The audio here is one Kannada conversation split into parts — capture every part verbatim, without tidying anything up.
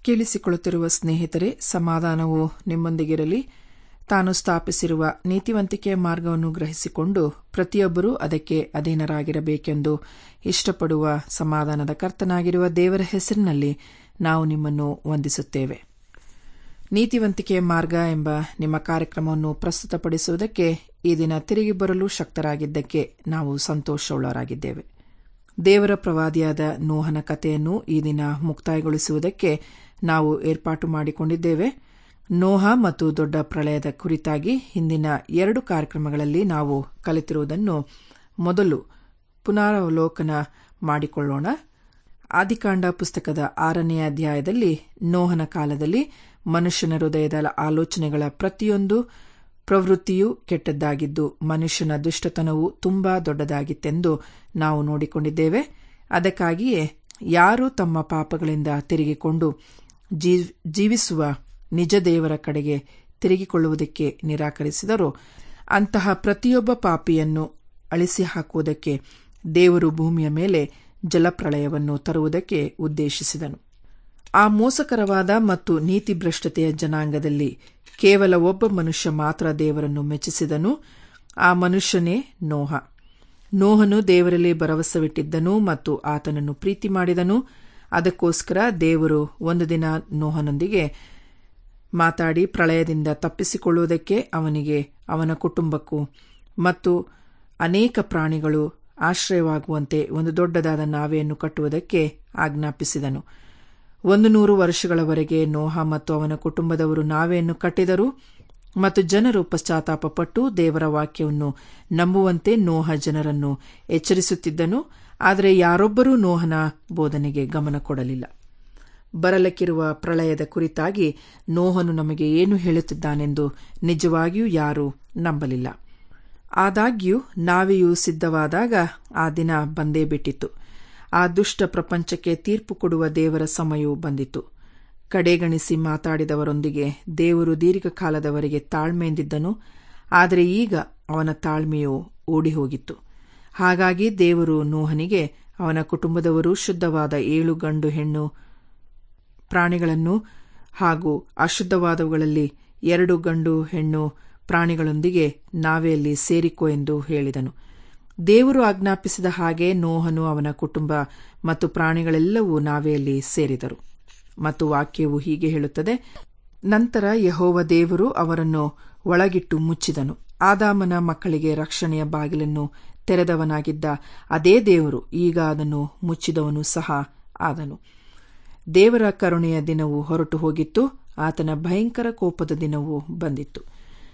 ಕೇಳಿಸಿಕೊಳ್ಳುತ್ತಿರುವ ಸ್ನೇಹಿತರೆ, ಸಮಾಧಾನವು ನಿಮ್ಮೊಂದಿಗಿರಲಿ. ತಾನು ಸ್ಥಾಪಿಸಿರುವ ನೀತಿವಂತಿಕೆಯ ಮಾರ್ಗವನ್ನು ಗ್ರಹಿಸಿಕೊಂಡು ಪ್ರತಿಯೊಬ್ಬರೂ ಅದಕ್ಕೆ ಅಧೀನರಾಗಿರಬೇಕೆಂದು ಇಷ್ಟಪಡುವ ಸಮಾಧಾನದ ಕರ್ತನಾಗಿರುವ ದೇವರ ಹೆಸರಿನಲ್ಲಿ ನಾವು ನಿಮ್ಮನ್ನು ವಂದಿಸುತ್ತೇವೆ. ನೀತಿವಂತಿಕೆಯ ಮಾರ್ಗ ಎಂಬ ನಿಮ್ಮ ಕಾರ್ಯಕ್ರಮವನ್ನು ಪ್ರಸ್ತುತಪಡಿಸುವುದಕ್ಕೆ ಈ ದಿನ ತಿರುಗಿ ಬರಲು ಶಕ್ತರಾಗಿದ್ದಕ್ಕೆ ನಾವು ಸಂತೋಷವುಳ್ಳವರಾಗಿದ್ದೇವೆ. ದೇವರ ಪ್ರವಾದಿಯಾದ ನೋಹನ ಕಥೆಯನ್ನು ಈ ದಿನ ಮುಕ್ತಾಯಗೊಳಿಸುವುದಕ್ಕೆ ನಾವು ಏರ್ಪಾಟು ಮಾಡಿಕೊಂಡಿದ್ದೇವೆ. ನೋಹ ಮತ್ತು ದೊಡ್ಡ ಪ್ರಳಯದ ಕುರಿತಾಗಿ ಹಿಂದಿನ ಎರಡು ಕಾರ್ಯಕ್ರಮಗಳಲ್ಲಿ ನಾವು ಕಲಿತಿರುವುದನ್ನು ಮೊದಲು ಪುನರಾವಲೋಕನ ಮಾಡಿಕೊಳ್ಳೋಣ. ಆದಿಕಾಂಡ ಪುಸ್ತಕದ ಆರನೇ ಅಧ್ಯಾಯದಲ್ಲಿ ನೋಹನ ಕಾಲದಲ್ಲಿ ಮನುಷ್ಯನ ಹೃದಯದ ಆಲೋಚನೆಗಳ ಪ್ರತಿಯೊಂದು ಪ್ರವೃತ್ತಿಯೂ ಕೆಟ್ಟದ್ದಾಗಿದ್ದು ಮನುಷ್ಯನ ದುಷ್ಟತನವು ತುಂಬಾ ದೊಡ್ಡದಾಗಿತ್ತೆಂದು ನಾವು ನೋಡಿಕೊಂಡಿದ್ದೇವೆ. ಅದಕ್ಕಾಗಿಯೇ ಯಾರು ತಮ್ಮ ಪಾಪಗಳಿಂದ ತಿರುಗಿಕೊಂಡು ಜೀವಿಸುವ ನಿಜ ದೇವರ ಕಡೆಗೆ ತಿರುಗಿಕೊಳ್ಳುವುದಕ್ಕೆ ನಿರಾಕರಿಸಿದರೋ ಅಂತಹ ಪ್ರತಿಯೊಬ್ಬ ಪಾಪಿಯನ್ನು ಅಳಿಸಿ ಹಾಕುವುದಕ್ಕೆ ದೇವರು ಭೂಮಿಯ ಮೇಲೆ ಜಲಪ್ರಳಯವನ್ನು ತರುವುದಕ್ಕೆ ಉದ್ದೇಶಿಸಿದನು. ಆ ಮೋಸಕರವಾದ ಮತ್ತು ನೀತಿಭ್ರಷ್ಟತೆಯ ಜನಾಂಗದಲ್ಲಿ ಕೇವಲ ಒಬ್ಬ ಮನುಷ್ಯ ಮಾತ್ರ ದೇವರನ್ನು ಮೆಚ್ಚಿಸಿದನು. ಆ ಮನುಷ್ಯನೇ ನೋಹ. ನೋಹನು ದೇವರಲ್ಲಿ ಭರವಸವಿಟ್ಟಿದ್ದನು ಮತ್ತು ಆತನನ್ನು ಪ್ರೀತಿ ಮಾಡಿದನು. ಅದಕ್ಕೋಸ್ಕರ ದೇವರು ಒಂದು ದಿನ ನೋಹನೊಂದಿಗೆ ಮಾತಾಡಿ ಪ್ರಳಯದಿಂದ ತಪ್ಪಿಸಿಕೊಳ್ಳುವುದಕ್ಕೆ ಅವನಿಗೆ, ಅವನ ಕುಟುಂಬಕ್ಕೂ ಮತ್ತು ಅನೇಕ ಪ್ರಾಣಿಗಳು ಆಶ್ರಯವಾಗುವಂತೆ ಒಂದು ದೊಡ್ಡದಾದ ನಾವೆಯನ್ನು ಕಟ್ಟುವುದಕ್ಕೆ ಆಜ್ಞಾಪಿಸಿದನು. ಒಂದು ನೂರು ವರ್ಷಗಳವರೆಗೆ ನೋಹ ಮತ್ತು ಅವನ ಕುಟುಂಬದವರು ನಾವೆಯನ್ನು ಕಟ್ಟಿದರು ಮತ್ತು ಜನರು ಪಶ್ಚಾತ್ತಾಪಪಟ್ಟು ದೇವರ ವಾಕ್ಯವನ್ನು ನಂಬುವಂತೆ ನೋಹ ಜನರನ್ನು ಎಚ್ಚರಿಸುತ್ತಿದ್ದನು. ಆದರೆ ಯಾರೊಬ್ಬರೂ ನೋಹನ ಬೋಧನೆಗೆ ಗಮನ ಕೊಡಲಿಲ್ಲ. ಬರಲಿಕ್ಕಿರುವ ಪ್ರಳಯದ ಕುರಿತಾಗಿ ನೋಹನು ನಮಗೆ ಏನು ಹೇಳುತ್ತಿದ್ದಾನೆಂದು ನಿಜವಾಗಿಯೂ ಯಾರೂ ನಂಬಲಿಲ್ಲ. ಆದಾಗ್ಯೂ ನಾವೆಯೂ ಸಿದ್ಧವಾದಾಗ ಆ ದಿನ ಬಂದೇ ಬಿಟ್ಟಿತು. ಆ ದುಷ್ಟ ಪ್ರಪಂಚಕ್ಕೆ ತೀರ್ಪು ಕೊಡುವ ದೇವರ ಸಮಯವು ಬಂದಿತು. ಕಡೆಗಣಿಸಿ ಮಾತಾಡಿದವರೊಂದಿಗೆ ದೇವರು ದೀರ್ಘಕಾಲದವರೆಗೆ ತಾಳ್ಮೆಯಿಂದಿದ್ದನು. ಆದರೆ ಈಗ ಅವನ ತಾಳ್ಮೆಯು ಓಡಿಹೋಗಿತ್ತು. ಹಾಗಾಗಿ ದೇವರು ನೋಹನಿಗೆ ಅವನ ಕುಟುಂಬದವರು ಶುದ್ಧವಾದ ಏಳು ಗಂಡು ಹೆಣ್ಣು ಪ್ರಾಣಿಗಳನ್ನು ಹಾಗೂ ಅಶುದ್ಧವಾದವುಗಳಲ್ಲಿ ಎರಡು ಗಂಡು ಹೆಣ್ಣು ಪ್ರಾಣಿಗಳೊಂದಿಗೆ ನಾವೆಯಲ್ಲಿ ಸೇರಿಕೋ ಎಂದು ಹೇಳಿದನು. ದೇವರು ಆಜ್ಞಾಪಿಸಿದ ಹಾಗೆ ನೋಹನು, ಅವನ ಕುಟುಂಬ ಮತ್ತು ಪ್ರಾಣಿಗಳೆಲ್ಲವೂ ನಾವೆಯಲ್ಲಿ ಸೇರಿದರು. ಮತ್ತು ವಾಕ್ಯವು ಹೀಗೆ ಹೇಳುತ್ತದೆ: ನಂತರ ಯೆಹೋವ ದೇವರು ಅವರನ್ನು ಒಳಗಿಟ್ಟು ಮುಚ್ಚಿದನು. ಆದಾಮನ ಮಕ್ಕಳಿಗೆ ರಕ್ಷಣೆಯ ಬಾಗಿಲನ್ನು ತೆರೆದವನಾಗಿದ್ದ ಅದೇ ದೇವರು ಈಗ ಅದನ್ನು ಮುಚ್ಚಿದವನು ಸಹ ಆದನು. ದೇವರ ಕರುಣೆಯ ದಿನವು ಹೊರಟು ಹೋಗಿತ್ತು. ಆತನ ಭಯಂಕರ ಕೋಪದ ದಿನವು ಬಂದಿತ್ತು.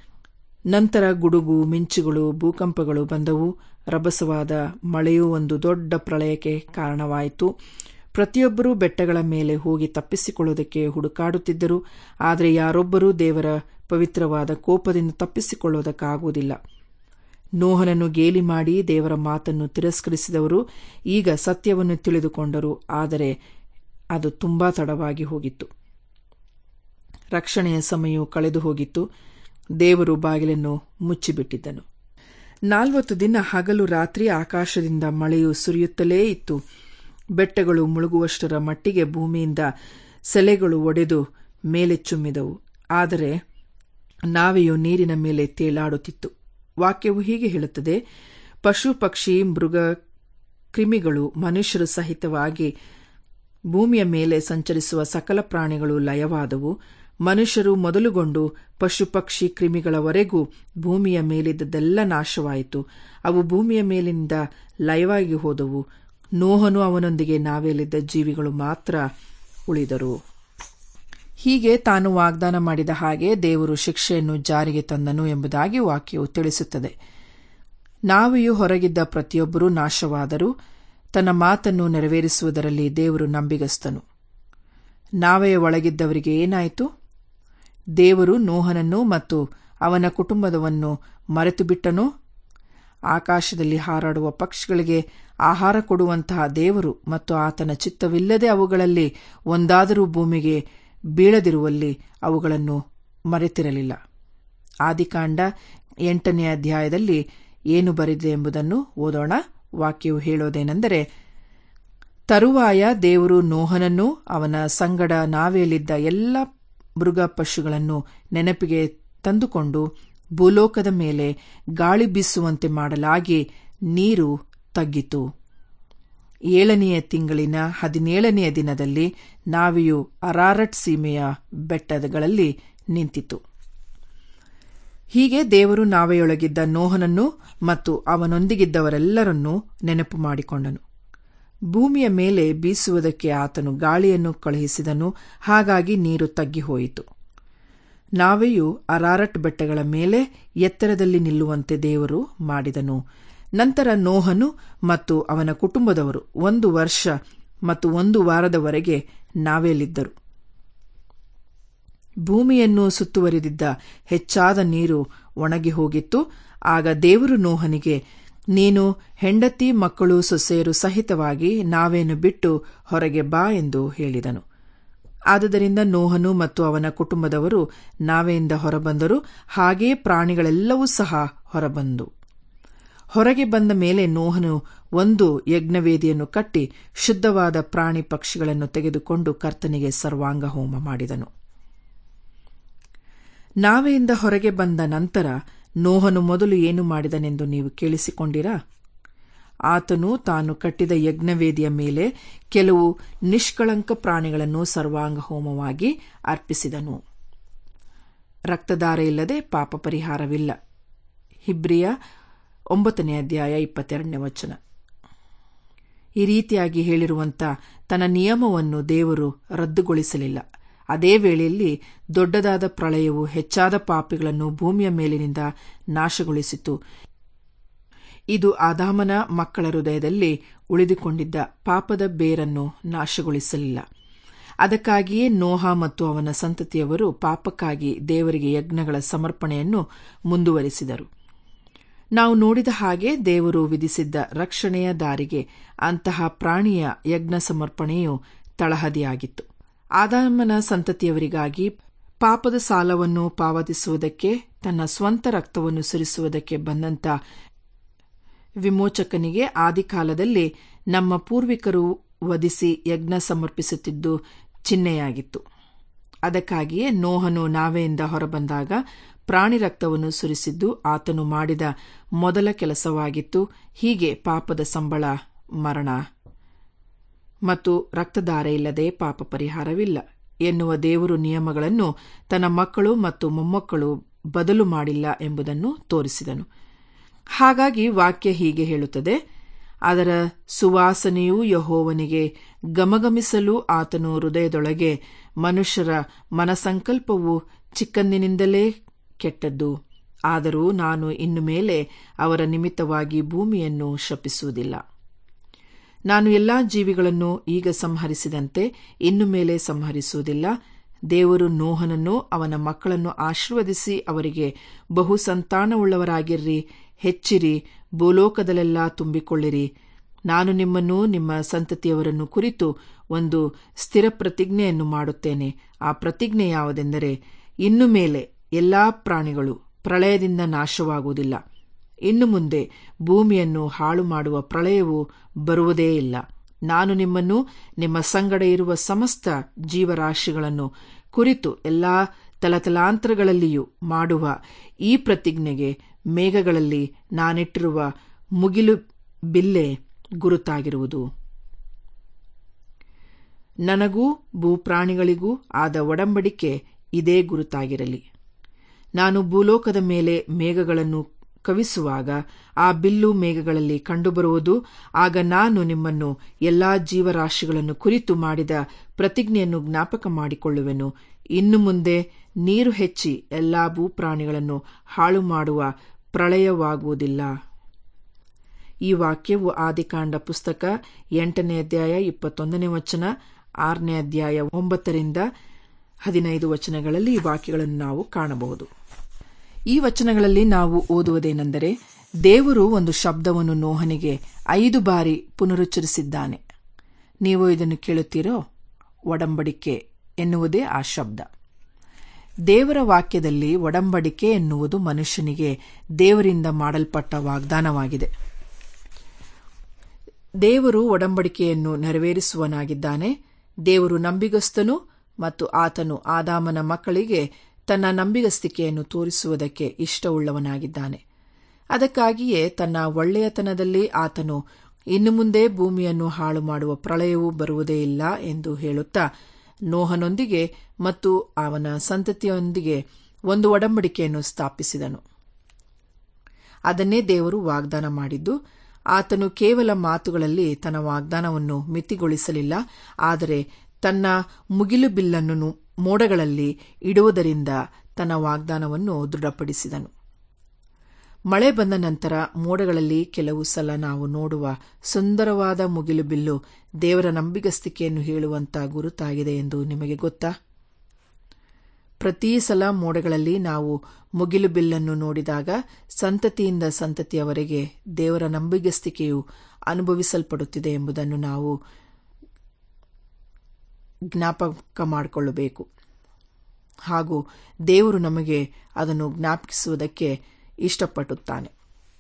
ನಂತರ ಗುಡುಗು, ಮಿಂಚುಗಳು, ಭೂಕಂಪಗಳು ಬಂದವು. ರಭಸವಾದ ಮಳೆಯೂ ಒಂದು ದೊಡ್ಡ ಪ್ರಳಯಕ್ಕೆ ಕಾರಣವಾಯಿತು. ಪ್ರತಿಯೊಬ್ಬರೂ ಬೆಟ್ಟಗಳ ಮೇಲೆ ಹೋಗಿ ತಪ್ಪಿಸಿಕೊಳ್ಳುವುದಕ್ಕೆ ಹುಡುಕಾಡುತ್ತಿದ್ದರು. ಆದರೆ ಯಾರೊಬ್ಬರೂ ದೇವರ ಪವಿತ್ರವಾದ ಕೋಪದಿಂದ ತಪ್ಪಿಸಿಕೊಳ್ಳುವುದಕ್ಕಾಗುವುದಿಲ್ಲ. ನೋಹನನ್ನು ಗೇಲಿ ಮಾಡಿ ದೇವರ ಮಾತನ್ನು ತಿರಸ್ಕರಿಸಿದವರು ಈಗ ಸತ್ಯವನ್ನು ತಿಳಿದುಕೊಂಡರು. ಆದರೆ ಅದು ತುಂಬಾ ತಡವಾಗಿ ಹೋಗಿತ್ತು. ರಕ್ಷಣೆಯ ಸಮಯವು ಕಳೆದು ಹೋಗಿತ್ತು. ದೇವರು ಬಾಗಿಲನ್ನು ಮುಚ್ಚಿಬಿಟ್ಟಿದ್ದನು. ನಾಲ್ವತ್ತು ದಿನ ಹಗಲು ರಾತ್ರಿ ಆಕಾಶದಿಂದ ಮಳೆಯು ಸುರಿಯುತ್ತಲೇ ಇತ್ತು. ಬೆಟ್ಟಗಳು ಮುಳುಗುವಷ್ಟರ ಮಟ್ಟಿಗೆ ಭೂಮಿಯಿಂದ ಸೆಲೆಗಳು ಒಡೆದು ಮೇಲೆ ಚುಮ್ಮಿದವು. ಆದರೆ ನಾವೆಯು ನೀರಿನ ಮೇಲೆ ತೇಲಾಡುತ್ತಿತ್ತು. ವಾಕ್ಯವು ಹೀಗೆ ಹೇಳುತ್ತದೆ: ಪಶು ಪಕ್ಷಿ ಮೃಗ ಕ್ರಿಮಿಗಳು ಮನುಷ್ಯರು ಸಹಿತವಾಗಿ ಭೂಮಿಯ ಮೇಲೆ ಸಂಚರಿಸುವ ಸಕಲ ಪ್ರಾಣಿಗಳು ಲಯವಾದವು. ಮನುಷ್ಯರು ಮೊದಲುಗೊಂಡು ಪಶು ಪಕ್ಷಿ ಕ್ರಿಮಿಗಳವರೆಗೂ ಭೂಮಿಯ ಮೇಲಿದ್ದದೆಲ್ಲ ನಾಶವಾಯಿತು. ಅವು ಭೂಮಿಯ ಮೇಲಿನಿಂದ ಲಯವಾಗಿ ಹೋದವು. ನೋಹನು ಅವನೊಂದಿಗೆ ನಾವೆಯಲ್ಲಿದ್ದ ಜೀವಿಗಳು ಮಾತ್ರ ಉಳಿದರು. ಹೀಗೆ ತಾನು ವಾಗ್ದಾನ ಮಾಡಿದ ಹಾಗೆ ದೇವರು ಶಿಕ್ಷೆಯನ್ನು ಜಾರಿಗೆ ತಂದನು ಎಂಬುದಾಗಿ ವಾಕ್ಯವು ತಿಳಿಸುತ್ತದೆ. ನಾವೆಯೂ ಹೊರಗಿದ್ದ ಪ್ರತಿಯೊಬ್ಬರೂ ನಾಶವಾದರೂ ತನ್ನ ಮಾತನ್ನು ನೆರವೇರಿಸುವುದರಲ್ಲಿ ದೇವರು ನಂಬಿಗಸ್ತನು. ನಾವೆಯ ಒಳಗಿದ್ದವರಿಗೆ ಏನಾಯಿತು? ದೇವರು ನೋಹನನ್ನು ಮತ್ತು ಅವನ ಕುಟುಂಬದವನ್ನು ಮರೆತು ಬಿಟ್ಟನೋ? ಆಕಾಶದಲ್ಲಿ ಹಾರಾಡುವ ಪಕ್ಷಿಗಳಿಗೆ ಆಹಾರ ಕೊಡುವಂತಹ ದೇವರು ಮತ್ತು ಆತನ ಚಿತ್ತವಿಲ್ಲದೆ ಅವುಗಳಲ್ಲಿ ಒಂದಾದರೂ ಭೂಮಿಗೆ ಬೀಳದಿರುವಲ್ಲಿ ಅವುಗಳನ್ನು ಮರೆತಿರಲಿಲ್ಲ. ಆದಿಕಾಂಡ ಎಂಟನೇ ಅಧ್ಯಾಯದಲ್ಲಿ ಏನು ಬರೆದಿದೆ ಎಂಬುದನ್ನು ಓದೋಣ. ವಾಕ್ಯವು ಹೇಳೋದೇನೆಂದರೆ: ತರುವಾಯ ದೇವರು ನೋಹನನ್ನೂ ಅವನ ಸಂಗಡ ನಾವೆಯಲ್ಲಿದ್ದ ಎಲ್ಲ ಮೃಗ ಪಶುಗಳನ್ನು ನೆನಪಿಗೆ ತಂದುಕೊಂಡು ಭೂಲೋಕದ ಮೇಲೆ ಗಾಳಿ ಬೀಸುವಂತೆ ಮಾಡಲಾಗಿ ನೀರು ತಗ್ಗಿತು. ಏಳನೆಯ ತಿಂಗಳಿನ ಹದಿನೇಳನೆಯ ದಿನದಲ್ಲಿ ನಾವೆಯು ಅರಾರಟ್ ಸೀಮೆಯ ಬೆಟ್ಟಗಳಲ್ಲಿ ನಿಂತಿತು. ಹೀಗೆ ದೇವರು ನಾವೆಯೊಳಗಿದ್ದ ನೋಹನನ್ನು ಮತ್ತು ಅವನೊಂದಿಗಿದ್ದವರೆಲ್ಲರನ್ನೂ ನೆನಪು ಮಾಡಿಕೊಂಡನು. ಭೂಮಿಯ ಮೇಲೆ ಬೀಸುವುದಕ್ಕೆ ಆತನು ಗಾಳಿಯನ್ನು ಕಳುಹಿಸಿದನು, ಹಾಗಾಗಿ ನೀರು ತಗ್ಗಿಹೋಯಿತು. ನಾವೆಯು ಅರಾರಟ್ ಬೆಟ್ಟಗಳ ಮೇಲೆ ಎತ್ತರದಲ್ಲಿ ನಿಲ್ಲುವಂತೆ ದೇವರು ಮಾಡಿದನು. ನಂತರ ನೋಹನು ಮತ್ತು ಅವನ ಕುಟುಂಬದವರು ಒಂದು ವರ್ಷ ಮತ್ತು ಒಂದು ವಾರದವರೆಗೆ ನಾವೆಯಲ್ಲಿದ್ದರು. ಭೂಮಿಯನ್ನು ಸುತ್ತುವರಿದಿದ್ದ ಹೆಚ್ಚಾದ ನೀರು ಒಣಗಿ ಹೋಗಿತ್ತು. ಆಗ ದೇವರು ನೋಹನಿಗೆ, ನೀನು ಹೆಂಡತಿ ಮಕ್ಕಳು ಸೊಸೆಯರು ಸಹಿತವಾಗಿ ನಾವೇನು ಬಿಟ್ಟು ಹೊರಗೆ ಬಾ ಎಂದು ಹೇಳಿದನು. ಆದುದರಿಂದ ನೋಹನು ಮತ್ತು ಅವನ ಕುಟುಂಬದವರು ನಾವೆಯಿಂದ ಹೊರಬಂದರು. ಹಾಗೆಯೇ ಪ್ರಾಣಿಗಳೆಲ್ಲವೂ ಸಹ ಹೊರಬಂದು ಹೊರಗೆ ಬಂದ ಮೇಲೆ ನೋಹನು ಒಂದು ಯಜ್ಞವೇದಿಯನ್ನು ಕಟ್ಟಿ ಶುದ್ಧವಾದ ಪ್ರಾಣಿ ಪಕ್ಷಿಗಳನ್ನು ತೆಗೆದುಕೊಂಡು ಕರ್ತನಿಗೆ ಸರ್ವಾಂಗ ಹೋಮ ಮಾಡಿದನು. ನಾವೆಯಿಂದ ಹೊರಗೆ ಬಂದ ನಂತರ ನೋಹನು ಮೊದಲು ಏನು ಮಾಡಿದನೆಂದು ನೀವು ಕೇಳಿಸಿಕೊಂಡಿರಾ? ಆತನು ತಾನು ಕಟ್ಟಿದ ಯಜ್ಞವೇದಿಯ ಮೇಲೆ ಕೆಲವು ನಿಷ್ಕಳಂಕ ಪ್ರಾಣಿಗಳನ್ನು ಸರ್ವಾಂಗ ಹೋಮವಾಗಿ ಅರ್ಪಿಸಿದನು. ರಕ್ತಧಾರೆ ಇಲ್ಲದೆ ಪಾಪ ಪರಿಹಾರವಿಲ್ಲ. ಹಿಬ್ರಿಯ ಒಂಬತ್ತನೇ ಅಧ್ಯಾಯ ಇಪ್ಪತ್ತೆರಡನೇ ವಚನ. ಈ ರೀತಿಯಾಗಿ ಹೇಳಿರುವಂಥ ತನ್ನ ನಿಯಮವನ್ನು ದೇವರು ರದ್ದುಗೊಳಿಸಲಿಲ್ಲ. ಅದೇ ವೇಳೆಯಲ್ಲಿ ದೊಡ್ಡದಾದ ಪ್ರಳಯವು ಹೆಚ್ಚಾದ ಪಾಪಿಗಳನ್ನು ಭೂಮಿಯ ಮೇಲಿನಿಂದ ನಾಶಗೊಳಿಸಿತು. ಇದು ಆದಾಮನ ಮಕ್ಕಳ ಹೃದಯದಲ್ಲಿ ಉಳಿದುಕೊಂಡಿದ್ದ ಪಾಪದ ಬೇರನ್ನು ನಾಶಗೊಳಿಸಲಿಲ್ಲ. ಅದಕ್ಕಾಗಿಯೇ ನೋಹ ಮತ್ತು ಅವನ ಸಂತತಿಯವರು ಪಾಪಕ್ಕಾಗಿ ದೇವರಿಗೆ ಯಜ್ಞಗಳ ಸಮರ್ಪಣೆಯನ್ನು ಮುಂದುವರಿಸಿದರು. ನಾವು ನೋಡಿದ ಹಾಗೆ ದೇವರು ವಿಧಿಸಿದ್ದ ರಕ್ಷಣೆಯ ದಾರಿಗೆ ಅಂತಹ ಪ್ರಾಣಿಯ ಯಜ್ಞ ಸಮರ್ಪಣೆಯು ತಳಹದಿಯಾಗಿತ್ತು. ಆದಾಮನ ಸಂತತಿಯವರಿಗಾಗಿ ಪಾಪದ ಸಾಲವನ್ನು ಪಾವತಿಸುವುದಕ್ಕೆ ತನ್ನ ಸ್ವಂತ ರಕ್ತವನ್ನು ಸುರಿಸುವುದಕ್ಕೆ ಬಂದಂತ ವಿಮೋಚಕನಿಗೆ ಆದಿಕಾಲದಲ್ಲಿ ನಮ್ಮ ಪೂರ್ವಿಕರು ವಧಿಸಿ ಯಜ್ಞ ಸಮರ್ಪಿಸುತ್ತಿದ್ದು ಚಿಹ್ನೆಯಾಗಿತ್ತು. ಅದಕ್ಕಾಗಿಯೇ ನೋಹನು ನಾವೆಯಿಂದ ಹೊರಬಂದಾಗ ಪ್ರಾಣಿ ರಕ್ತವನ್ನು ಸುರಿಸಿದ್ದು ಆತನು ಮಾಡಿದ ಮೊದಲ ಕೆಲಸವಾಗಿತ್ತು. ಹೀಗೆ ಪಾಪದ ಸಂಬಳ ಮರಣ ಮತ್ತು ರಕ್ತಧಾರೆ ಇಲ್ಲದೆ ಪಾಪ ಪರಿಹಾರವಿಲ್ಲ ಎನ್ನುವ ದೇವರು ನಿಯಮಗಳನ್ನು ತನ್ನ ಮಕ್ಕಳು ಮತ್ತು ಮೊಮ್ಮಕ್ಕಳು ಬದಲು ಮಾಡಿಲ್ಲ ಎಂಬುದನ್ನು ತೋರಿಸಿದನು. ಹಾಗಾಗಿ ವಾಕ್ಯ ಹೀಗೆ ಹೇಳುತ್ತದೆ, ಅದರ ಸುವಾಸನೆಯೂ ಯೆಹೋವನಿಗೆ ಗಮಗಮಿಸಲು ಆತನು ಹೃದಯದೊಳಗೆ ಮನುಷ್ಯರ ಮನಸಂಕಲ್ಪವು ಚಿಕ್ಕಂದಿನಿಂದಲೇ ಕೆಟ್ಟದ್ದು. ಆದರೂ ನಾನು ಇನ್ನು ಮೇಲೆ ಅವರ ನಿಮಿತ್ತವಾಗಿ ಭೂಮಿಯನ್ನು ಶಪಿಸುವುದಿಲ್ಲ. ನಾನು ಎಲ್ಲಾ ಜೀವಿಗಳನ್ನು ಈಗ ಸಂಹರಿಸಿದಂತೆ ಇನ್ನು ಮೇಲೆ ಸಂಹರಿಸುವುದಿಲ್ಲ. ದೇವರು ನೋಹನನ್ನು ಅವನ ಮಕ್ಕಳನ್ನು ಆಶೀರ್ವದಿಸಿ ಅವರಿಗೆ ಬಹು ಸಂತಾನವುಳ್ಳವರಾಗಿರ್ರಿ, ಹೆಚ್ಚಿರಿ, ಭೂಲೋಕದಲ್ಲೆಲ್ಲ ತುಂಬಿಕೊಳ್ಳಿರಿ. ನಾನು ನಿಮ್ಮನ್ನು ನಿಮ್ಮ ಸಂತತಿಯವರನ್ನು ಕುರಿತು ಒಂದು ಸ್ಥಿರ ಪ್ರತಿಜ್ಞೆಯನ್ನು ಮಾಡುತ್ತೇನೆ. ಆ ಪ್ರತಿಜ್ಞೆ ಯಾವುದೆಂದರೆ, ಇನ್ನು ಮೇಲೆ ಎಲ್ಲಾ ಪ್ರಾಣಿಗಳು ಪ್ರಳಯದಿಂದ ನಾಶವಾಗುವುದಿಲ್ಲ. ಇನ್ನು ಮುಂದೆ ಭೂಮಿಯನ್ನು ಹಾಳು ಮಾಡುವ ಪ್ರಳಯವು ಬರುವುದೇ ಇಲ್ಲ. ನಾನು ನಿಮ್ಮನ್ನು ನಿಮ್ಮ ಸಂಗಡ ಇರುವ ಸಮಸ್ತ ಜೀವರಾಶಿಗಳನ್ನು ಕುರಿತು ಎಲ್ಲಾ ತಲತಲಾಂತರಗಳಲ್ಲಿಯೂ ಮಾಡುವ ಈ ಪ್ರತಿಜ್ಞೆಗೆ ಮೇಘಗಳಲ್ಲಿ ನಾನಿಟ್ಟಿರುವ ಮುಗಿಲು ಬಿಲ್ಲೆ ಗುರುತಾಗಿರುವುದು. ನನಗೂ ಭೂಪ್ರಾಣಿಗಳಿಗೂ ಆದ ಒಡಂಬಡಿಕೆ ಇದೇ ಗುರುತಾಗಿರಲಿ. ನಾನು ಭೂಲೋಕದ ಮೇಲೆ ಮೇಘಗಳನ್ನು ಕವಿಸುವಾಗ ಆ ಬಿಲ್ಲು ಮೇಘಗಳಲ್ಲಿ ಕಂಡುಬರುವುದು. ಆಗ ನಾನು ನಿಮ್ಮನ್ನು ಎಲ್ಲಾ ಜೀವರಾಶಿಗಳನ್ನು ಕುರಿತು ಮಾಡಿದ ಪ್ರತಿಜ್ಞೆಯನ್ನು ಜ್ಞಾಪಕ ಮಾಡಿಕೊಳ್ಳುವೆನು. ಇನ್ನು ಮುಂದೆ ನೀರು ಹೆಚ್ಚಿ ಎಲ್ಲಾ ಭೂಪ್ರಾಣಿಗಳನ್ನು ಹಾಳು ಮಾಡುವ ಪ್ರಳಯವಾಗುವುದಿಲ್ಲ. ಈ ವಾಕ್ಯವು ಆದಿಕಾಂಡ ಪುಸ್ತಕ ಎಂಟನೇ ಅಧ್ಯಾಯ ಇಪ್ಪತ್ತೊಂದನೇ ವಚನ, ಆರನೇ ಅಧ್ಯಾಯ ಒಂಬತ್ತರಿಂದ ಹದಿನೈದು ವಚನಗಳಲ್ಲಿ ಈ ವಾಕ್ಯಗಳನ್ನು ನಾವು ಕಾಣಬಹುದು. ಈ ವಚನಗಳಲ್ಲಿ ನಾವು ಓದುವುದೇನೆಂದರೆ, ದೇವರು ಒಂದು ಶಬ್ದವನ್ನು ನೋಹನಿಗೆ ಐದು ಬಾರಿ ಪುನರುಚ್ಚರಿಸಿದ್ದಾನೆ. ನೀವು ಇದನ್ನು ಕೇಳುತ್ತೀರೋ? ಒಡಂಬಡಿಕೆ ಎನ್ನುವುದೇ ಆ ಶಬ್ದ. ದೇವರ ವಾಕ್ಯದಲ್ಲಿ ಒಡಂಬಡಿಕೆ ಎನ್ನುವುದು ಮನುಷ್ಯನಿಗೆ ದೇವರಿಂದ ಮಾಡಲ್ಪಟ್ಟ ವಾಗ್ದಾನವಾಗಿದೆ. ದೇವರು ಒಡಂಬಡಿಕೆಯನ್ನು ನೆರವೇರಿಸುವನಾಗಿದ್ದಾನೆ. ದೇವರು ನಂಬಿಗಸ್ತನು ಮತ್ತು ಆತನು ಆದಾಮನ ಮಕ್ಕಳಿಗೆ ತನ್ನ ನಂಬಿಗಸ್ತಿಕೆಯನ್ನು ತೋರಿಸುವುದಕ್ಕೆ ಇಷ್ಟವುಳ್ಳವನಾಗಿದ್ದಾನೆ. ಅದಕ್ಕಾಗಿಯೇ ತನ್ನ ಒಳ್ಳೆಯತನದಲ್ಲಿ ಆತನು ಇನ್ನು ಮುಂದೆ ಭೂಮಿಯನ್ನು ಹಾಳು ಮಾಡುವ ಪ್ರಳಯವೂ ಬರುವುದೇ ಇಲ್ಲ ಎಂದು ಹೇಳುತ್ತಾ ನೋಹನೊಂದಿಗೆ ಮತ್ತು ಅವನ ಸಂತತಿಯೊಂದಿಗೆ ಒಂದು ಒಡಂಬಡಿಕೆಯನ್ನು ಸ್ಥಾಪಿಸಿದನು. ಅದನ್ನೇ ದೇವರು ವಾಗ್ದಾನ ಮಾಡಿದ್ದು. ಆತನು ಕೇವಲ ಮಾತುಗಳಲ್ಲಿ ತನ್ನ ವಾಗ್ದಾನವನ್ನು ಮಿತಿಗೊಳಿಸಲಿಲ್ಲ, ಆದರೆ ತನ್ನ ಮುಗಿಲು ಬಿಲ್ಲನ್ನು ಮೋಡಗಳಲ್ಲಿ ಇಡುವುದರಿಂದ ತನ್ನ ವಾಗ್ದಾನವನ್ನು ದೃಢಪಡಿಸಿದನು. ಮಳೆ ಬಂದ ನಂತರ ಮೋಡಗಳಲ್ಲಿ ಕೆಲವು ಸಲ ನಾವು ನೋಡುವ ಸುಂದರವಾದ ಮುಗಿಲು ಬಿಲ್ಲು ದೇವರ ನಂಬಿಗಸ್ತಿಕೆಯನ್ನು ಹೇಳುವಂತ ಗುರುತಾಗಿದೆ ಎಂದು ನಿಮಗೆ ಗೊತ್ತಾ? ಪ್ರತಿ ಸಲ ಮೋಡಗಳಲ್ಲಿ ನಾವು ಮುಗಿಲು ಬಿಲ್ಲನ್ನು ನೋಡಿದಾಗ ಸಂತತಿಯಿಂದ ಸಂತತಿಯವರೆಗೆ ದೇವರ ನಂಬಿಗಸ್ತಿಕೆಯು ಅನುಭವಿಸಲ್ಪಡುತ್ತಿದೆ ಎಂಬುದನ್ನು ನಾವು ಜ್ಞಾಪಕ ಮಾಡಿಕೊಳ್ಳಬೇಕು. ಹಾಗೂ ದೇವರು ನಮಗೆ ಅದನ್ನು ಜ್ಞಾಪಿಸುವುದಕ್ಕೆ ಇಷ್ಟಪಡುತ್ತಾನೆ.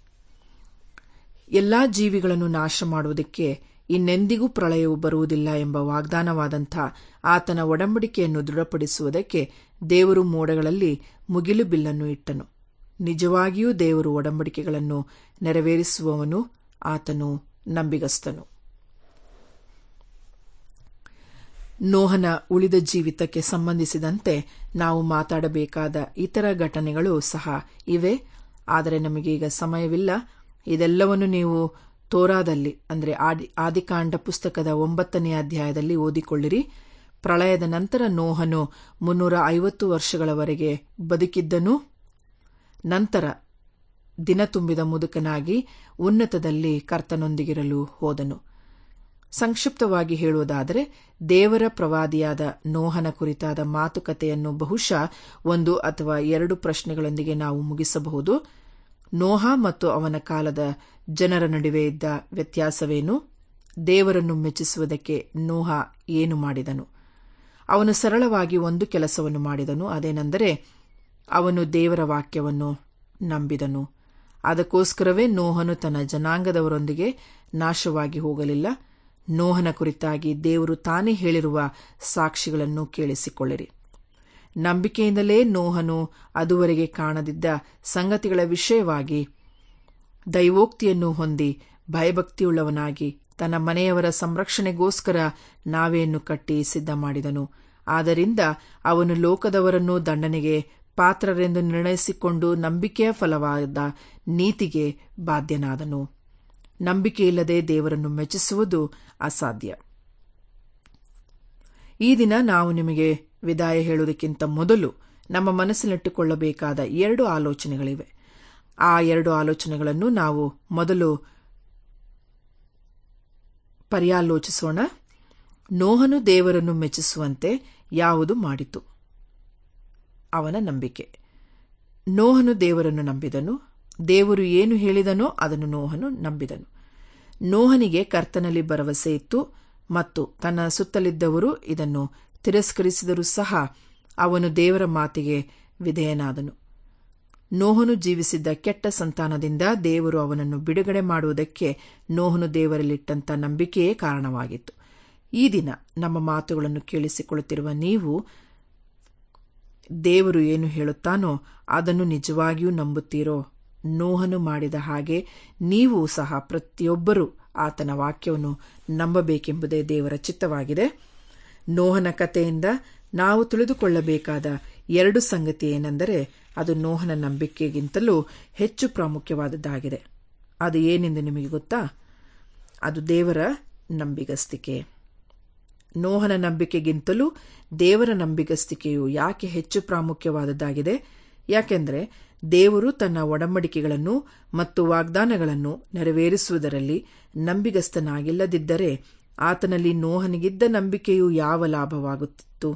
ಎಲ್ಲಾ ಜೀವಿಗಳನ್ನು ನಾಶ ಮಾಡುವುದಕ್ಕೆ ಇನ್ನೆಂದಿಗೂ ಪ್ರಳಯವು ಬರುವುದಿಲ್ಲ ಎಂಬ ವಾಗ್ದಾನವಾದಂಥ ಆತನ ಒಡಂಬಡಿಕೆಯನ್ನು ದೃಢಪಡಿಸುವುದಕ್ಕೆ ದೇವರು ಮೋಡಗಳಲ್ಲಿ ಮುಗಿಲು ಬಿಲ್ಲನ್ನು ಇಟ್ಟನು. ನಿಜವಾಗಿಯೂ ದೇವರು ಒಡಂಬಡಿಕೆಗಳನ್ನು ನೆರವೇರಿಸುವವನು, ಆತನು ನಂಬಿಗಸ್ತನು. ನೋಹನ ಉಳಿದ ಜೀವಿತಕ್ಕೆ ಸಂಬಂಧಿಸಿದಂತೆ ನಾವು ಮಾತಾಡಬೇಕಾದ ಇತರ ಘಟನೆಗಳು ಸಹ ಇವೆ, ಆದರೆ ನಮಗೀಗ ಸಮಯವಿಲ್ಲ. ಇದೆಲ್ಲವನ್ನು ನೀವು ತೋರಾದಲ್ಲಿ ಅಂದರೆ ಆದಿ ಆದಿಕಾಂಡ ಪುಸ್ತಕದ ಒಂಬತ್ತನೇ ಅಧ್ಯಾಯದಲ್ಲಿ ಓದಿಕೊಳ್ಳಿರಿ. ಪ್ರಳಯದ ನಂತರ ನೋಹನು ಮುನ್ನೂರ ಐವತ್ತು ವರ್ಷಗಳವರೆಗೆ ಬದುಕಿದ್ದನು. ನಂತರ ದಿನ ತುಂಬಿದ ಮುದುಕನಾಗಿ ಉನ್ನತದಲ್ಲಿ ಕರ್ತನೊಂದಿಗಿರಲು ಹೋದನು. ಸಂಕ್ಷಿಪ್ತವಾಗಿ ಹೇಳುವುದಾದರೆ, ದೇವರ ಪ್ರವಾದಿಯಾದ ನೋಹನ ಕುರಿತಾದ ಮಾತುಕತೆಯನ್ನು ಬಹುಶಃ ಒಂದು ಅಥವಾ ಎರಡು ಪ್ರಶ್ನೆಗಳೊಂದಿಗೆ ನಾವು ಮುಗಿಸಬಹುದು. ನೋಹ ಮತ್ತು ಅವನ ಕಾಲದ ಜನರ ನಡುವೆ ಇದ್ದ ವ್ಯತ್ಯಾಸವೇನು? ದೇವರನ್ನು ಮೆಚ್ಚಿಸುವುದಕ್ಕೆ ನೋಹ ಏನು ಮಾಡಿದನು? ಅವನು ಸರಳವಾಗಿ ಒಂದು ಕೆಲಸವನ್ನು ಮಾಡಿದನು, ಅದೇನೆಂದರೆ ಅವನು ದೇವರ ವಾಕ್ಯವನ್ನು ನಂಬಿದನು. ಅದಕ್ಕೋಸ್ಕರವೇ ನೋಹನು ತನ್ನ ಜನಾಂಗದವರೊಂದಿಗೆ ನಾಶವಾಗಿ ಹೋಗಲಿಲ್ಲ. ನೋಹನ ಕುರಿತಾಗಿ ದೇವರು ತಾನೇ ಹೇಳಿರುವ ಸಾಕ್ಷಿಗಳನ್ನು ಕೇಳಿಸಿಕೊಳ್ಳಿರಿ. ನಂಬಿಕೆಯಿಂದಲೇ ನೋಹನು ಅದುವರೆಗೆ ಕಾಣದಿದ್ದ ಸಂಗತಿಗಳ ವಿಷಯವಾಗಿ ದೈವೋಕ್ತಿಯನ್ನು ಹೊಂದಿ ಭಯಭಕ್ತಿಯುಳ್ಳವನಾಗಿ ತನ್ನ ಮನೆಯವರ ಸಂರಕ್ಷಣೆಗೋಸ್ಕರ ನಾವೆಯನ್ನು ಕಟ್ಟಿ ಸಿದ್ಧ ಮಾಡಿದನು. ಆದ್ದರಿಂದ ಅವನು ಲೋಕದವರನ್ನು ದಂಡನೆಗೆ ಪಾತ್ರರೆಂದು ನಿರ್ಣಯಿಸಿಕೊಂಡು ನಂಬಿಕೆಯ ಫಲವಾದ ನೀತಿಗೆ ಬಾಧ್ಯನಾದನು. ನಂಬಿಕೆಯಿಲ್ಲದೆ ದೇವರನ್ನು ಮೆಚ್ಚಿಸುವುದು ಅಸಾಧ್ಯ. ಈ ದಿನ ನಾವು ನಿಮಗೆ ವಿದಾಯ ಹೇಳುವುದಕ್ಕಿಂತ ಮೊದಲು ನಮ್ಮ ಮನಸ್ಸಿನಟ್ಟುಕೊಳ್ಳಬೇಕಾದ ಎರಡು ಆಲೋಚನೆಗಳಿವೆ. ಆ ಎರಡು ಆಲೋಚನೆಗಳನ್ನು ನಾವು ಮೊದಲು ಪರ್ಯಾಲೋಚಿಸೋಣ. ನೋಹನು ದೇವರನ್ನು ಮೆಚ್ಚಿಸುವಂತೆ ಯಾವುದು ಮಾಡಿತು? ಅವನ ನಂಬಿಕೆ. ನೋಹನು ದೇವರನ್ನು ನಂಬಿದನು. ದೇವರು ಏನು ಹೇಳಿದನೋ ಅದನ್ನು ನೋಹನು ನಂಬಿದನು. ನೋಹನಿಗೆ ಕರ್ತನಲ್ಲಿ ಭರವಸೆ ಇತ್ತು ಮತ್ತು ತನ್ನ ಸುತ್ತಲಿದ್ದವರು ಇದನ್ನು ತಿರಸ್ಕರಿಸಿದರೂ ಸಹ ಅವನು ದೇವರ ಮಾತಿಗೆ ವಿಧೇಯನಾದನು. ನೋಹನು ಜೀವಿಸಿದ್ದ ಕೆಟ್ಟ ಸಂತಾನದಿಂದ ದೇವರು ಅವನನ್ನು ಬಿಡುಗಡೆ ಮಾಡುವುದಕ್ಕೆ ನೋಹನು ದೇವರಲ್ಲಿಟ್ಟಂತ ನಂಬಿಕೆಯೇ ಕಾರಣವಾಗಿತ್ತು. ಈ ದಿನ ನಮ್ಮ ಮಾತುಗಳನ್ನು ಕೇಳಿಸಿಕೊಳ್ಳುತ್ತಿರುವ ನೀವು ದೇವರು ಏನು ಹೇಳುತ್ತಾನೋ ಅದನ್ನು ನಿಜವಾಗಿಯೂ ನಂಬುತ್ತೀರೋ? ನೋಹನು ಮಾಡಿದ ಹಾಗೆ ನೀವು ಸಹ ಪ್ರತಿಯೊಬ್ಬರೂ ಆತನ ವಾಕ್ಯವನ್ನು ನಂಬಬೇಕೆಂಬುದೇ ದೇವರ ಚಿತ್ತವಾಗಿದೆ. ನೋಹನ ಕಥೆಯಿಂದ ನಾವು ತಿಳಿದುಕೊಳ್ಳಬೇಕಾದ ಎರಡು ಸಂಗತಿ ಏನೆಂದರೆ, ಅದು ನೋಹನ ನಂಬಿಕೆಗಿಂತಲೂ ಹೆಚ್ಚು ಪ್ರಾಮುಖ್ಯವಾದದ್ದಾಗಿದೆ. ಅದು ಏನೆಂದು ನಿಮಗೆ ಗೊತ್ತಾ? ಅದು ದೇವರ ನಂಬಿಗಸ್ತಿಕೆ. ನೋಹನ ನಂಬಿಕೆಗಿಂತಲೂ ದೇವರ ನಂಬಿಗಸ್ತಿಕೆಯು ಯಾಕೆ ಹೆಚ್ಚು ಪ್ರಾಮುಖ್ಯವಾದದ್ದಾಗಿದೆ? ಯಾಕೆಂದರೆ ದೇವರು ತನ್ನ ಒಡಂಬಡಿಕೆಗಳನ್ನು ಮತ್ತು ವಾಗ್ದಾನಗಳನ್ನು ನೆರವೇರಿಸುವುದರಲ್ಲಿ ನಂಬಿಗಸ್ತನಾಗಿಲ್ಲದಿದ್ದರೆ ಆತನಲ್ಲಿ ನೋಹನಿಗಿದ್ದ ನಂಬಿಕೆಯು ಯಾವ ಲಾಭವಾಗುತ್ತಿತ್ತು?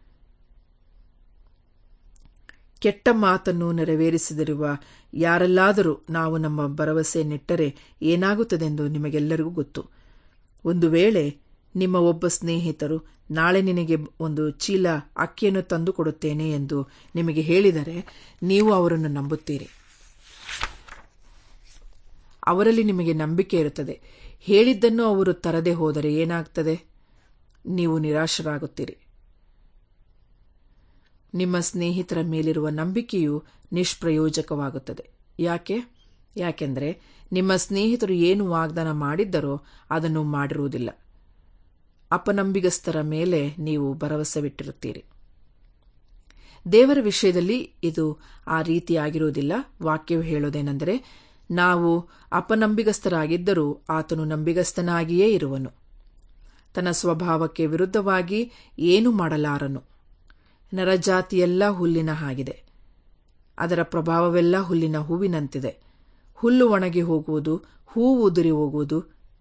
ಕೆಟ್ಟ ಮಾತನ್ನು ನೆರವೇರಿಸದಿರುವ ಯಾರಲ್ಲಾದರೂ ನಾವು ನಮ್ಮ ಭರವಸೆಯನ್ನಿಟ್ಟರೆ ಏನಾಗುತ್ತದೆಂದು ನಿಮಗೆಲ್ಲರಿಗೂ ಗೊತ್ತು. ಒಂದು ವೇಳೆ ನಿಮ್ಮ ಒಬ್ಬ ಸ್ನೇಹಿತರು ನಾಳೆ ನಿನಗೆ ಒಂದು ಚೀಲ ಅಕ್ಕಿಯನ್ನು ತಂದು ಕೊಡುತ್ತೇನೆ ಎಂದು ನಿಮಗೆ ಹೇಳಿದರೆ ನೀವು ಅವರನ್ನು ನಂಬುತ್ತೀರಿ. ಅವರಲ್ಲಿ ನಿಮಗೆ ನಂಬಿಕೆ ಇರುತ್ತದೆ. ಹೇಳಿದ್ದನ್ನು ಅವರು ತರದೆ ಹೋದರೆ ಏನಾಗ್ತದೆ? ನೀವು ನಿರಾಶರಾಗುತ್ತೀರಿ. ನಿಮ್ಮ ಸ್ನೇಹಿತರ ಮೇಲಿರುವ ನಂಬಿಕೆಯು ನಿಷ್ಪ್ರಯೋಜಕವಾಗುತ್ತದೆ. ಯಾಕೆ? ಯಾಕೆಂದರೆ ನಿಮ್ಮ ಸ್ನೇಹಿತರು ಏನು ವಾಗ್ದಾನ ಮಾಡಿದ್ದರೋ ಅದನ್ನು ಮಾಡಿರುವುದಿಲ್ಲ. ಅಪನಂಬಿಗಸ್ತರ ಮೇಲೆ ನೀವು ಭರವಸೆವಿಟ್ಟಿರುತ್ತೀರಿ. ದೇವರ ವಿಷಯದಲ್ಲಿ ಇದು ಆ ರೀತಿಯಾಗಿರುವುದಿಲ್ಲ. ವಾಕ್ಯವು ಹೇಳೋದೇನೆಂದರೆ, ನಾವು ಅಪನಂಬಿಗಸ್ತರಾಗಿದ್ದರೂ ಆತನು ನಂಬಿಗಸ್ತನಾಗಿಯೇ ಇರುವನು. ತನ್ನ ಸ್ವಭಾವಕ್ಕೆ ವಿರುದ್ಧವಾಗಿ ಏನು ಮಾಡಲಾರನು. ನರಜಾತಿಯೆಲ್ಲ ಹುಲ್ಲಿನ ಹಾಗಿದೆ, ಅದರ ಪ್ರಭಾವವೆಲ್ಲ ಹುಲ್ಲಿನ ಹೂವಿನಂತಿದೆ. ಹುಲ್ಲು ಒಣಗಿ ಹೋಗುವುದು, ಹೂವು ಉದುರಿ ಹೋಗುವುದು,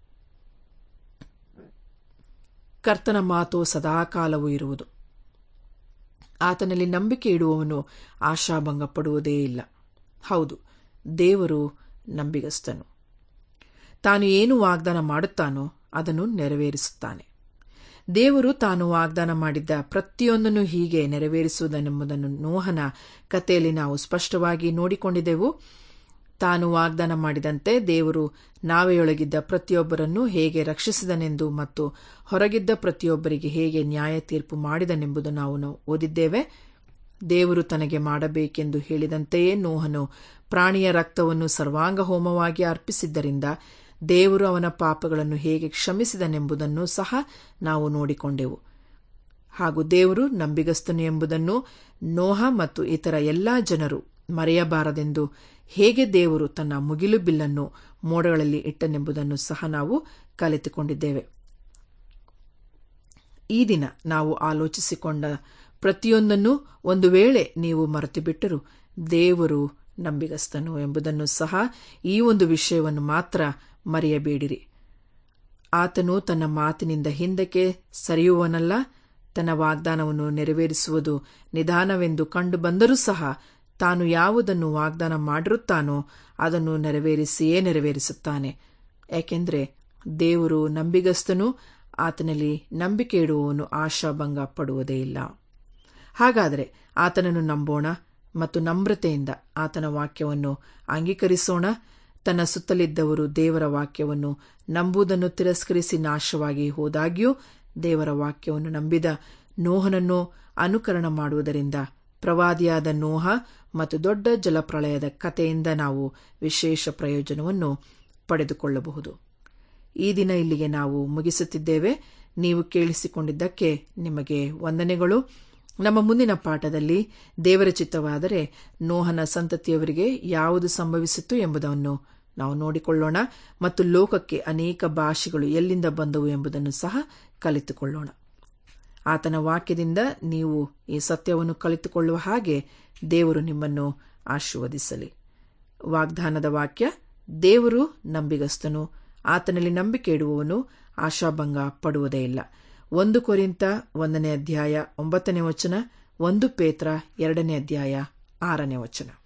ಕರ್ತನ ಮಾತು ಸದಾಕಾಲವೂ ಇರುವುದು. ಆತನಲ್ಲಿ ನಂಬಿಕೆ ಇಡುವವನು ಆಶಾಭಂಗ ಪಡುವುದೇ ಇಲ್ಲ. ಹೌದು, ದೇವರು ನಂಬಿಗಸ್ತನು. ತಾನು ಏನು ವಾಗ್ದಾನ ಮಾಡುತ್ತಾನೋ ಅದನ್ನು ನೆರವೇರಿಸುತ್ತಾನೆ. ದೇವರು ತಾನು ವಾಗ್ದಾನ ಮಾಡಿದ್ದ ಪ್ರತಿಯೊಂದನ್ನು ಹೀಗೆ ನೆರವೇರಿಸುವುದೆಂಬುದನ್ನು ನೋಹನ ಕಥೆಯಲ್ಲಿ ನಾವು ಸ್ಪಷ್ಟವಾಗಿ ನೋಡಿಕೊಂಡಿದ್ದೆವು. ತಾನು ವಾಗ್ದಾನ ಮಾಡಿದಂತೆ ದೇವರು ನಾವೆಯೊಳಗಿದ್ದ ಪ್ರತಿಯೊಬ್ಬರನ್ನು ಹೇಗೆ ರಕ್ಷಿಸಿದನೆಂದು ಮತ್ತು ಹೊರಗಿದ್ದ ಪ್ರತಿಯೊಬ್ಬರಿಗೆ ಹೇಗೆ ನ್ಯಾಯ ತೀರ್ಪು ಮಾಡಿದನೆಂಬುದು ನಾವು ಓದಿದ್ದೇವೆ. ದೇವರು ತನಗೆ ಮಾಡಬೇಕೆಂದು ಹೇಳಿದಂತೆಯೇ ನೋಹನು ಪ್ರಾಣಿಯ ರಕ್ತವನ್ನು ಸರ್ವಾಂಗ ಹೋಮವಾಗಿ ಅರ್ಪಿಸಿದ್ದರಿಂದ ದೇವರು ಅವನ ಪಾಪಗಳನ್ನು ಹೇಗೆ ಕ್ಷಮಿಸಿದನೆಂಬುದನ್ನು ಸಹ ನಾವು ನೋಡಿಕೊಂಡೆವು. ಹಾಗೂ ದೇವರು ನಂಬಿಗಸ್ತನು ಎಂಬುದನ್ನು ನೋಹ ಮತ್ತು ಇತರ ಎಲ್ಲಾ ಜನರು ಮರೆಯಬಾರದೆಂದು ಹೇಗೆ ದೇವರು ತನ್ನ ಮುಗಿಲು ಬಿಲ್ಲನ್ನು ಮೋಡಗಳಲ್ಲಿ ಇಟ್ಟನೆಂಬುದನ್ನು ಸಹ ನಾವು ಕಲಿತುಕೊಂಡಿದ್ದೇವೆ. ಈ ದಿನ ನಾವು ಆಲೋಚಿಸಿಕೊಂಡ ಪ್ರತಿಯೊಂದನ್ನು ಒಂದು ವೇಳೆ ನೀವು ಮರೆತುಬಿಟ್ಟರೂ ದೇವರು ನಂಬಿಗಸ್ತನು ಎಂಬುದನ್ನು ಸಹ, ಈ ಒಂದು ವಿಷಯವನ್ನು ಮಾತ್ರ ಮರೆಯಬೇಡಿರಿ. ಆತನು ತನ್ನ ಮಾತಿನಿಂದ ಹಿಂದಕ್ಕೆ ಸರಿಯುವನಲ್ಲ. ತನ್ನ ವಾಗ್ದಾನವನ್ನು ನೆರವೇರಿಸುವುದು ನಿಧಾನವೆಂದು ಕಂಡು ಬಂದರೂ ಸಹ ತಾನು ಯಾವುದನ್ನು ವಾಗ್ದಾನ ಮಾಡಿರುತ್ತಾನೋ ಅದನ್ನು ನೆರವೇರಿಸಿಯೇ ನೆರವೇರಿಸುತ್ತಾನೆ. ಏಕೆಂದರೆ ದೇವರು ನಂಬಿಗಸ್ತನು, ಆತನಲ್ಲಿ ನಂಬಿಕೆ ಇಡುವವನು ಆಶಾಭಂಗ ಪಡುವುದೇ ಇಲ್ಲ. ಹಾಗಾದರೆ ಆತನನ್ನು ನಂಬೋಣ ಮತ್ತು ನಮ್ರತೆಯಿಂದ ಆತನ ವಾಕ್ಯವನ್ನು ಅಂಗೀಕರಿಸೋಣ. ತನ್ನ ಸುತ್ತಲಿದ್ದವರು ದೇವರ ವಾಕ್ಯವನ್ನು ನಂಬುವುದನ್ನು ತಿರಸ್ಕರಿಸಿ ನಾಶವಾಗಿ ಹೋದಾಗ್ಯೂ ದೇವರ ವಾಕ್ಯವನ್ನು ನಂಬಿದ ನೋಹನನ್ನು ಅನುಕರಣ ಮಾಡುವುದರಿಂದ ಪ್ರವಾದಿಯಾದ ನೋಹ ಮತ್ತು ದೊಡ್ಡ ಜಲಪ್ರಳಯದ ಕಥೆಯಿಂದ ನಾವು ವಿಶೇಷ ಪ್ರಯೋಜನವನ್ನು ಪಡೆದುಕೊಳ್ಳಬಹುದು. ಈ ದಿನ ಇಲ್ಲಿಗೆ ನಾವು ಮುಗಿಸುತ್ತಿದ್ದೇವೆ. ನೀವು ಕೇಳಿಸಿಕೊಂಡಿದ್ದಕ್ಕೆ ನಿಮಗೆ ವಂದನೆಗಳು. ನಮ್ಮ ಮುಂದಿನ ಪಾಠದಲ್ಲಿ ದೇವರ ಚಿತ್ತವಾದರೆ ನೋಹನ ಸಂತತಿಯವರಿಗೆ ಯಾವುದು ಸಂಭವಿಸಿತು ಎಂಬುದನ್ನು ನಾವು ನೋಡಿಕೊಳ್ಳೋಣ ಮತ್ತು ಲೋಕಕ್ಕೆ ಅನೇಕ ಭಾಷೆಗಳು ಎಲ್ಲಿಂದ ಬಂದವು ಎಂಬುದನ್ನು ಸಹ ಕಲಿತುಕೊಳ್ಳೋಣ. ಆತನ ವಾಕ್ಯದಿಂದ ನೀವು ಈ ಸತ್ಯವನ್ನು ಕಲಿತುಕೊಳ್ಳುವ ಹಾಗೆ ದೇವರು ನಿಮ್ಮನ್ನು ಆಶೀರ್ವದಿಸಲಿ. ವಾಗ್ದಾನದ ವಾಕ್ಯ: ದೇವರು ನಂಬಿಗಸ್ತನು, ಆತನಲ್ಲಿ ನಂಬಿಕೆ ಇಡುವವನು ಆಶಾಭಂಗ ಪಡುವುದೇ ಇಲ್ಲ. ಒಂದು ಕೊರಿಂಥ ಒಂದನೇ ಅಧ್ಯಾಯ ಒಂಬತ್ತನೇ ವಚನ, ಒಂದು ಪೇತ್ರ ಎರಡನೇ ಅಧ್ಯಾಯ ಆರನೇ ವಚನ.